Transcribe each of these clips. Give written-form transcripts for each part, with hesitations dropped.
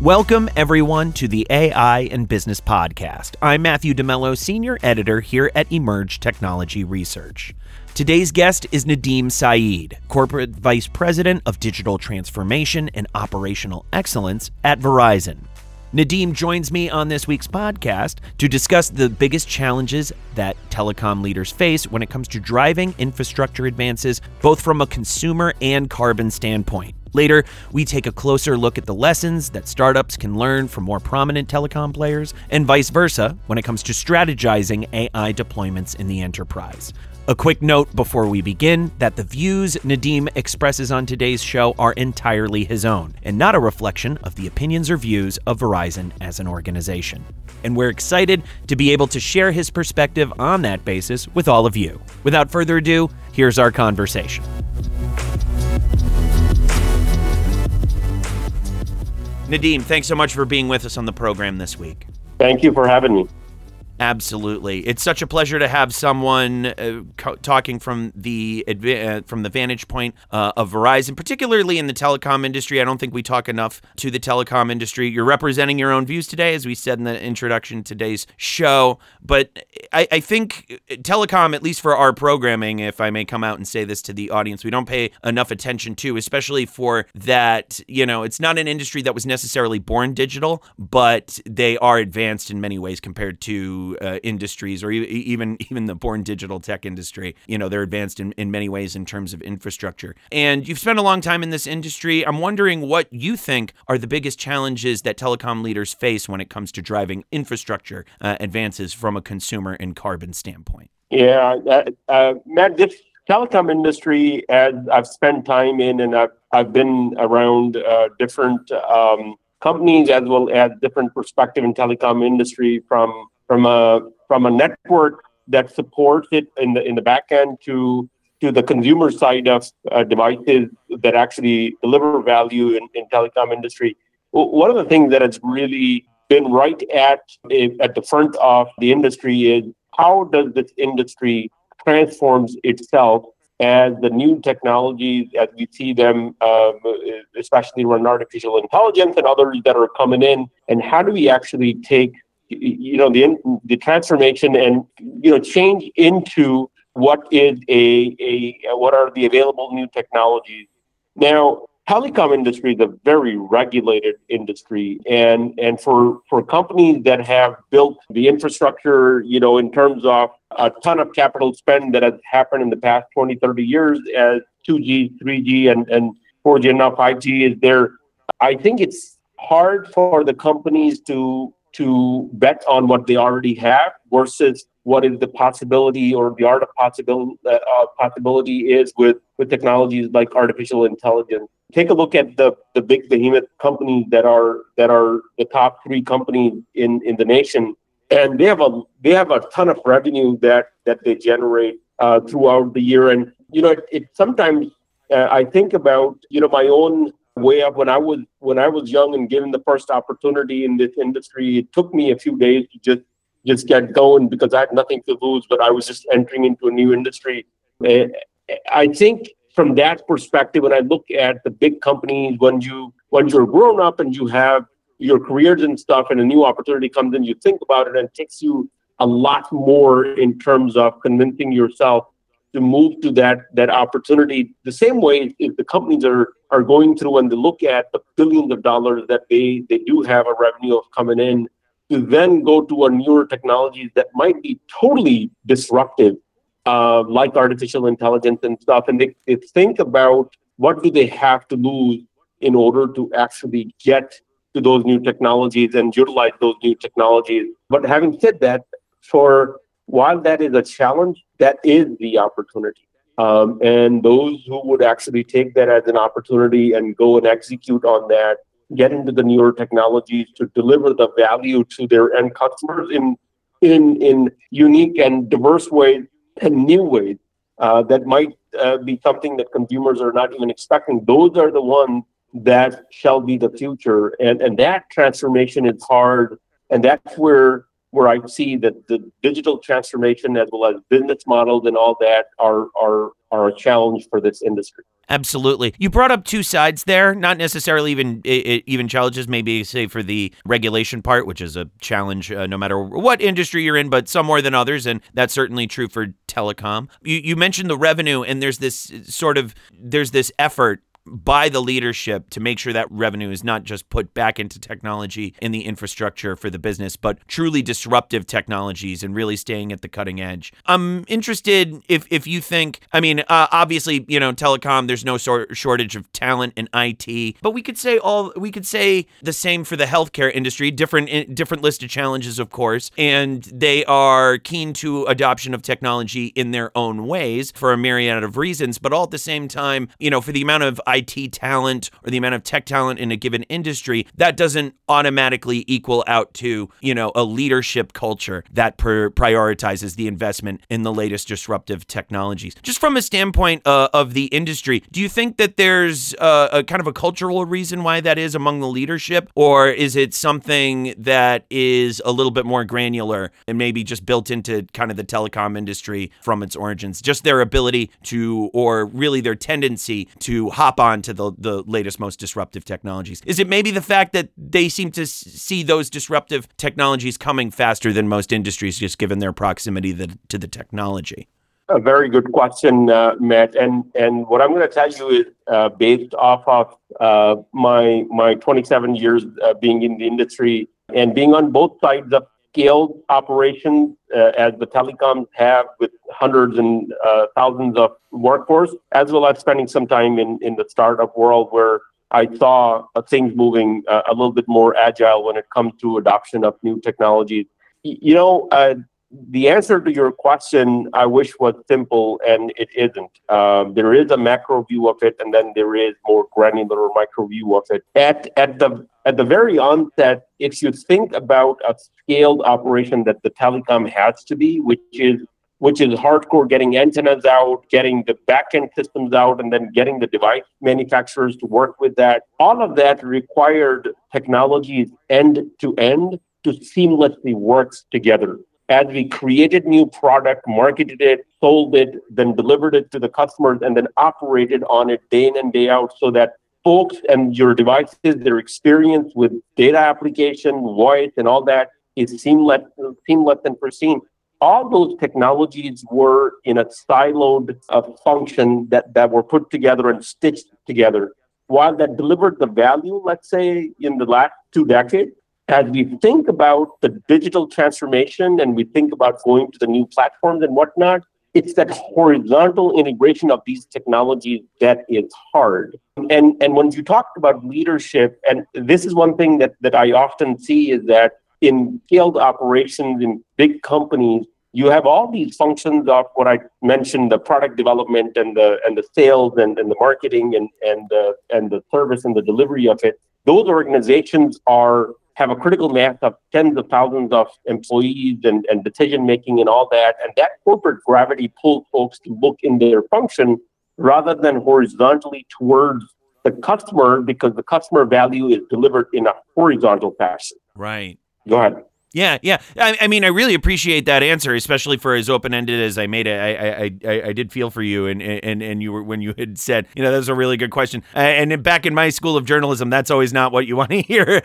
Welcome, everyone, to the AI and Business Podcast. I'm Matthew DeMello, Senior Editor here at Emerge Technology Research. Today's guest is Nadeem Saeed, Corporate Vice President of Digital Transformation and Operational Excellence at Verizon. Nadeem joins me on this week's podcast to discuss the biggest challenges that telecom leaders face when it comes to driving infrastructure advances, both from a consumer and carbon standpoint. Later, we take a closer look at the lessons that startups can learn from more prominent telecom players, and vice versa when it comes to strategizing AI deployments in the enterprise. A quick note before we begin that the views Nadeem expresses on today's show are entirely his own and not a reflection of the opinions or views of Verizon as an organization. And we're excited to be able to share his perspective on that basis with all of you. Without further ado, here's our conversation. Nadeem, thanks so much for being with us on the program this week. Thank you for having me. Absolutely. It's such a pleasure to have someone talking from the vantage point of Verizon, particularly in the telecom industry. I don't think we talk enough to the telecom industry. You're representing your own views today, as we said in the introduction to today's show. But I think telecom, at least for our programming, if I may come out and say this to the audience, we don't pay enough attention to, especially for that, it's not an industry that was necessarily born digital, but they are advanced in many ways compared to industries or even the born digital tech industry. They're advanced in many ways in terms of infrastructure. And you've spent a long time in this industry. I'm wondering what you think are the biggest challenges that telecom leaders face when it comes to driving infrastructure advances from a consumer and carbon standpoint. Yeah, Matt, this telecom industry, as I've spent time in, and I've been around different companies as well as different perspective in telecom industry from a network that supports it in the back end to the consumer side of devices that actually deliver value in telecom industry. One of the things that has really been right at the front of the industry is how does this industry transforms itself as the new technologies, as we see them, especially around artificial intelligence and others that are coming in, and how do we actually take the transformation and change into what is what are the available new technologies. Now, telecom industry is a very regulated industry, and for companies that have built the infrastructure, in terms of a ton of capital spend that has happened in the past 20, 30 years as 2G, 3G, and 4G and now 5G is there. I think it's hard for the companies to bet on what they already have versus what is the possibility or the art of possibility is with technologies like artificial intelligence. Take a look at the big behemoth companies that are the top three companies in the nation, and they have a ton of revenue that they generate throughout the year. And it sometimes I think about my own way up when I was young and given the first opportunity in this industry. It took me a few days to just get going because I had nothing to lose, but I was just entering into a new industry. I think from that perspective, when I look at the big companies, when you're grown up and you have your careers and stuff, and a new opportunity comes in, you think about it, and it takes you a lot more in terms of convincing yourself to move to that opportunity. The same way if the companies are going through and they look at the billions of dollars that they do have a revenue of coming in, to then go to a newer technologies that might be totally disruptive, like artificial intelligence and stuff. And they think about what do they have to lose in order to actually get to those new technologies and utilize those new technologies. But having said that, while that is a challenge, that is the opportunity. And those who would actually take that as an opportunity and go and execute on that, get into the newer technologies to deliver the value to their end customers in unique and diverse ways and new ways that might be something that consumers are not even expecting. Those are the ones that shall be the future. And that transformation is hard. And that's where where I see that the digital transformation as well as business models and all that are a challenge for this industry. Absolutely. You brought up two sides there, not necessarily even challenges, maybe say for the regulation part, which is a challenge no matter what industry you're in, but some more than others. And that's certainly true for telecom. You mentioned the revenue, and there's this effort by the leadership to make sure that revenue is not just put back into technology in the infrastructure for the business, but truly disruptive technologies and really staying at the cutting edge. I'm interested if you think, obviously, telecom, there's no shortage of talent in IT, but we could say the same for the healthcare industry, different list of challenges, of course, and they are keen to adoption of technology in their own ways for a myriad of reasons, but all at the same time, for the amount of IT talent or the amount of tech talent in a given industry, that doesn't automatically equal out to, a leadership culture that prioritizes the investment in the latest disruptive technologies. Just from a standpoint of the industry, do you think that there's a kind of a cultural reason why that is among the leadership, or is it something that is a little bit more granular and maybe just built into kind of the telecom industry from its origins, just their ability to, or really their tendency to hop on to the latest, most disruptive technologies? Is it maybe the fact that they seem to see those disruptive technologies coming faster than most industries, just given their proximity to the technology? A very good question, Matt. And what I'm going to tell you is based off of my 27 years being in the industry and being on both sides of scaled operations as the telecoms have with hundreds and thousands of workforce, as well as spending some time in the startup world where I saw things moving a little bit more agile when it comes to adoption of new technologies. The answer to your question, I wish, was simple, and it isn't. There is a macro view of it, and then there is more granular micro view of it. At the very onset, if you think about a scaled operation that the telecom has to be, which is hardcore, getting antennas out, getting the back-end systems out, and then getting the device manufacturers to work with that, all of that required technologies end-to-end to seamlessly work together. As we created new product, marketed it, sold it, then delivered it to the customers, and then operated on it day in and day out so that folks and your devices, their experience with data application, voice, and all that is seamless and pristine. All those technologies were in a siloed function that were put together and stitched together. While that delivered the value, let's say, in the last 2 decades, as we think about the digital transformation and we think about going to the new platforms and whatnot, it's that horizontal integration of these technologies that is hard. And when you talked about leadership, and this is one thing that I often see is that in scaled operations in big companies, you have all these functions of what I mentioned, the product development and the sales and the marketing and the service and the delivery of it. Those organizations have a critical mass of tens of thousands of employees and decision making and all that. And that corporate gravity pulls folks to look in their function rather than horizontally towards the customer, because the customer value is delivered in a horizontal fashion. Right. Go ahead. Yeah. I really appreciate that answer, especially for as open-ended as I made it. I did feel for you, and you were, when you had said, that was a really good question. And back in my school of journalism, that's always not what you want to hear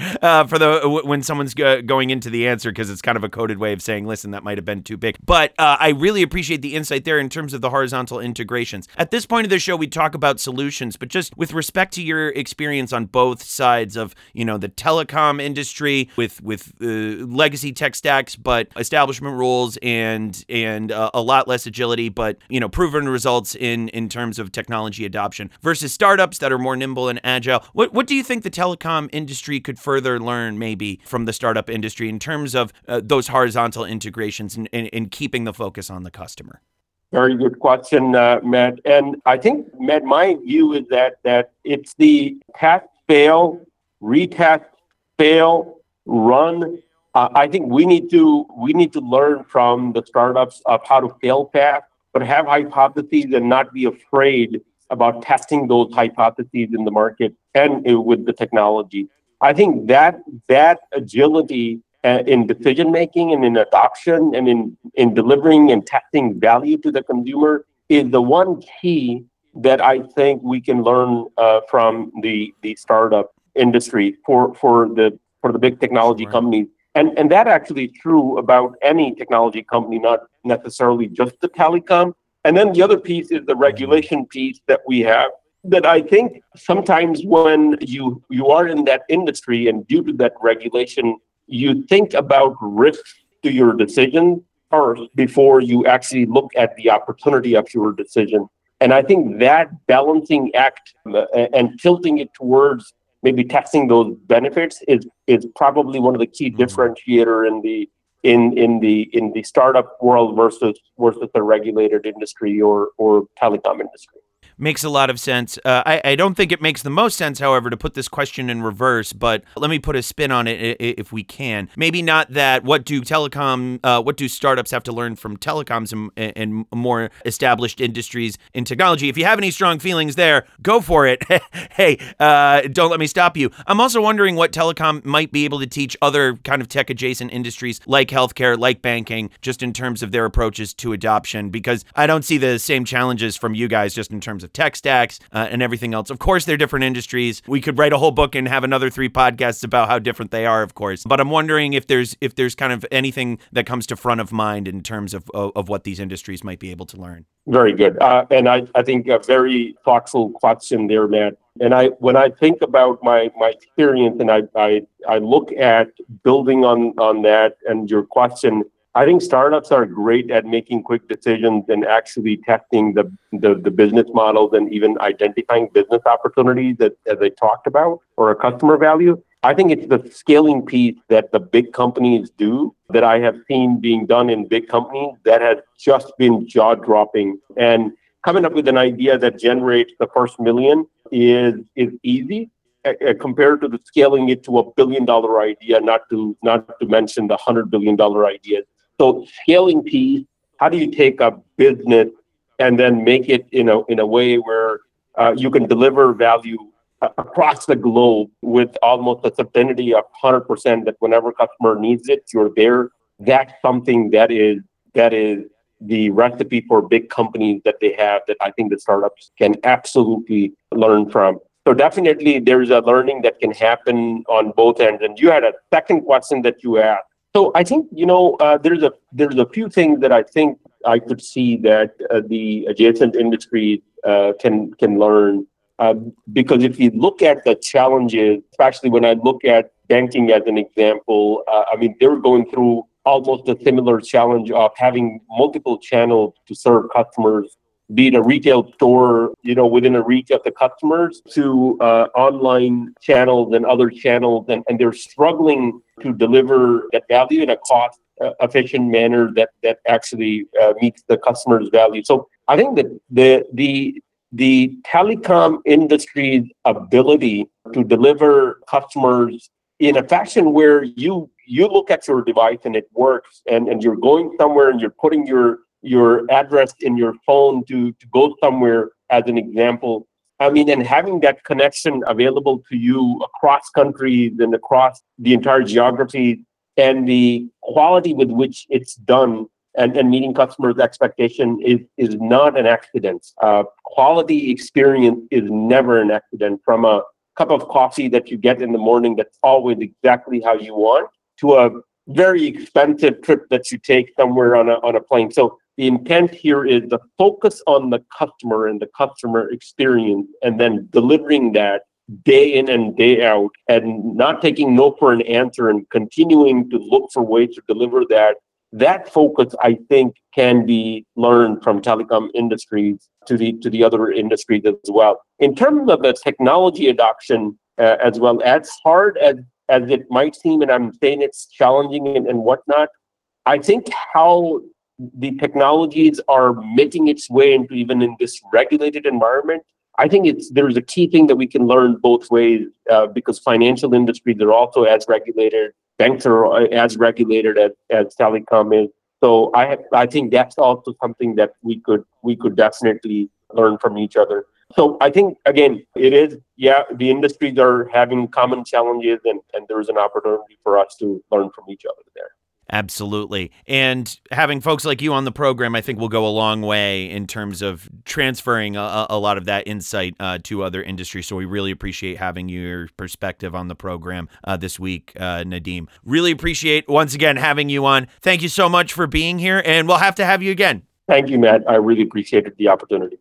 when someone's going into the answer, because it's kind of a coded way of saying, listen, that might have been too big. But I really appreciate the insight there in terms of the horizontal integrations. At this point of the show, we talk about solutions, but just with respect to your experience on both sides of, the telecom industry with legacy tech stacks, but establishment rules and a lot less agility, but proven results in terms of technology adoption versus startups that are more nimble and agile. What do you think the telecom industry could further learn maybe from the startup industry in terms of those horizontal integrations and keeping the focus on the customer? Very good question, Matt. And I think, Matt, my view is that it's the test, fail, retest, fail, run. I think we need to learn from the startups of how to fail fast, but have hypotheses and not be afraid about testing those hypotheses in the market and with the technology. I think that agility in decision making and in adoption and in delivering and testing value to the consumer is the one key that I think we can learn from the startup industry for the big technology Sure. companies. And that actually is true about any technology company, not necessarily just the telecom. And then the other piece is the regulation piece that we have that I think sometimes when you are in that industry and due to that regulation, you think about risks to your decision first before you actually look at the opportunity of your decision. And I think that balancing act and tilting it towards maybe testing those benefits is probably one of the key differentiator in the startup world versus the regulated industry or telecom industry. Makes a lot of sense. I don't think it makes the most sense, however, to put this question in reverse, but let me put a spin on it if we can. Maybe not that what do startups have to learn from telecoms and more established industries in technology? If you have any strong feelings there, go for it. Hey, don't let me stop you. I'm also wondering what telecom might be able to teach other kind of tech adjacent industries like healthcare, like banking, just in terms of their approaches to adoption, because I don't see the same challenges from you guys just in terms of tech stacks and everything else. Of course, they're different industries. We could write a whole book and have another 3 podcasts about how different they are, of course. But I'm wondering if there's kind of anything that comes to front of mind in terms of what these industries might be able to learn. Very good. And I think a very thoughtful question there, Matt. And when I think about my experience and I look at building on that and your question, I think startups are great at making quick decisions and actually testing the business models and even identifying business opportunities that as I talked about or a customer value. I think it's the scaling piece that the big companies do that I have seen being done in big companies that has just been jaw-dropping. And coming up with an idea that generates the first million is easy compared to the scaling it to $1 billion idea, not to mention the $100 billion ideas. So scaling piece, how do you take a business and then make it in a way where you can deliver value across the globe with almost a certainty of 100% that whenever customer needs it, you're there. That's something that is the recipe for big companies that they have that I think the startups can absolutely learn from. So definitely there's a learning that can happen on both ends. And you had a second question that you asked. So I think, there's a few things that I think I could see that the adjacent industries can learn. Because if you look at the challenges, especially when I look at banking as an example, they were going through almost a similar challenge of having multiple channels to serve customers, be it a retail store, within a reach of the customers, to online channels and other channels, and they're struggling to deliver that value in a cost efficient manner that actually meets the customer's value. So I think that the telecom industry's ability to deliver customers in a fashion where you look at your device and it works, and you're going somewhere and you're putting your address in your phone to go somewhere, as an example. And having that connection available to you across countries and across the entire geography, and the quality with which it's done and meeting customers' expectation is not an accident. Quality experience is never an accident. From a cup of coffee that you get in the morning that's always exactly how you want, to a very expensive trip that you take somewhere on a plane. So the intent here is the focus on the customer and the customer experience, and then delivering that day in and day out, and not taking no for an answer and continuing to look for ways to deliver that. That focus, I think, can be learned from telecom industries to the other industries as well. In terms of the technology adoption as well, as hard as it might seem, and I'm saying it's challenging and whatnot, I think how the technologies are making its way into even in this regulated environment, I think there's a key thing that we can learn both ways, because financial industries are also as regulated, banks are as regulated as telecom is. So I think that's also something that we could definitely learn from each other. So I think, again, it is, the industries are having common challenges, and there's an opportunity for us to learn from each other there. Absolutely. And having folks like you on the program, I think, will go a long way in terms of transferring a lot of that insight to other industries. So we really appreciate having your perspective on the program this week, Nadeem. Really appreciate, once again, having you on. Thank you so much for being here, and we'll have to have you again. Thank you, Matt. I really appreciated the opportunity.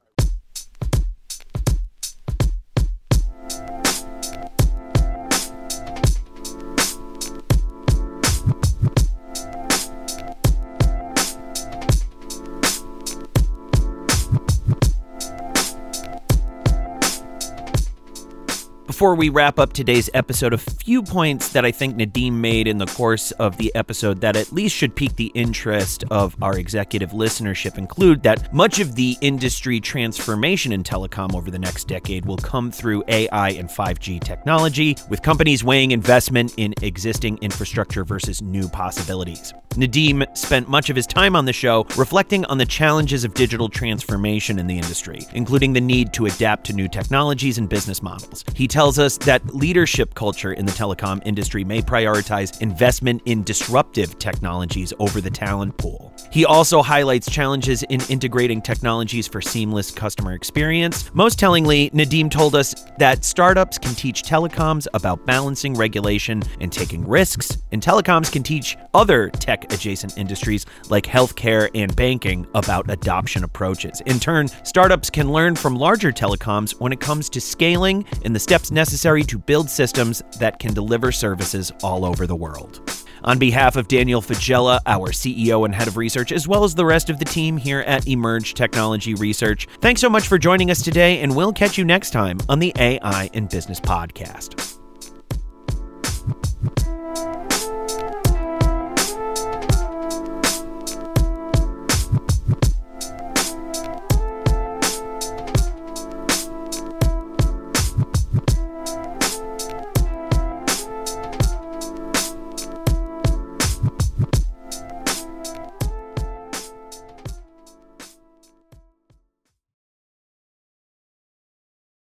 Before we wrap up today's episode, a few points that I think Nadeem made in the course of the episode that at least should pique the interest of our executive listenership include that much of the industry transformation in telecom over the next decade will come through AI and 5G technology, with companies weighing investment in existing infrastructure versus new possibilities. Nadeem spent much of his time on the show reflecting on the challenges of digital transformation in the industry, including the need to adapt to new technologies and business models. He tells us that leadership culture in the telecom industry may prioritize investment in disruptive technologies over the talent pool. He also highlights challenges in integrating technologies for seamless customer experience. Most tellingly, Nadeem told us that startups can teach telecoms about balancing regulation and taking risks, and telecoms can teach other tech-adjacent industries like healthcare and banking about adoption approaches. In turn, startups can learn from larger telecoms when it comes to scaling and the steps necessary to build systems that can deliver services all over the world. On behalf of Daniel Faggella, our CEO and head of research, as well as the rest of the team here at Emerge Technology Research, thanks so much for joining us today, and we'll catch you next time on the AI in Business podcast.